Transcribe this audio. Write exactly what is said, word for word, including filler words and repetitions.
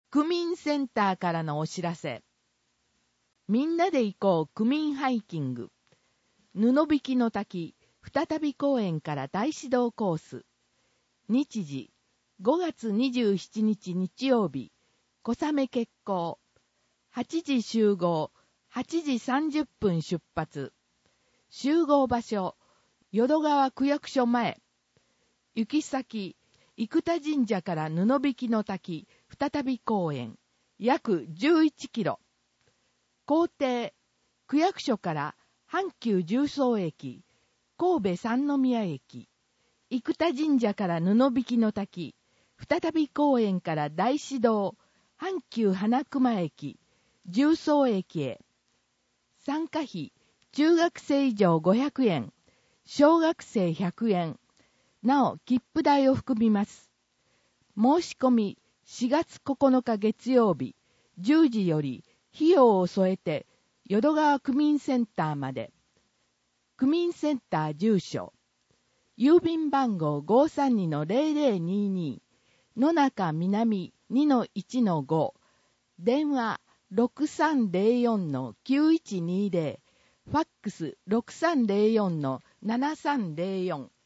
区民センターからのお知らせ。みんなで行こう区民ハイキング。布引の滝、再び公園から大指導コース。日時、ごがつにじゅうしちにち日曜日、小雨決行。はちじ集合、はちじさんじゅっぷん出発。集合場所、淀川区役所前。行き先、生田神社から布引の滝、再び公園、約じゅういちキロ。行程、区役所から阪急十三駅、神戸三宮駅、生田神社から布引の滝、再び公園から大師堂、阪急花熊駅、十三駅へ。参加費、中学生以上ごひゃくえん、小学生ひゃくえん。なお、切符代を含みます。申し込み、しがつここのか月曜日、じゅうじより、費用を添えて、淀川区民センターまで。区民センター住所。郵便番号 ごーさんにのゼロゼロにーにー、野中南 にのいちのご、電話 ろくさんゼロよんのきゅういちにーゼロ、ファックス ろくさんゼロよんのななさんゼロよん。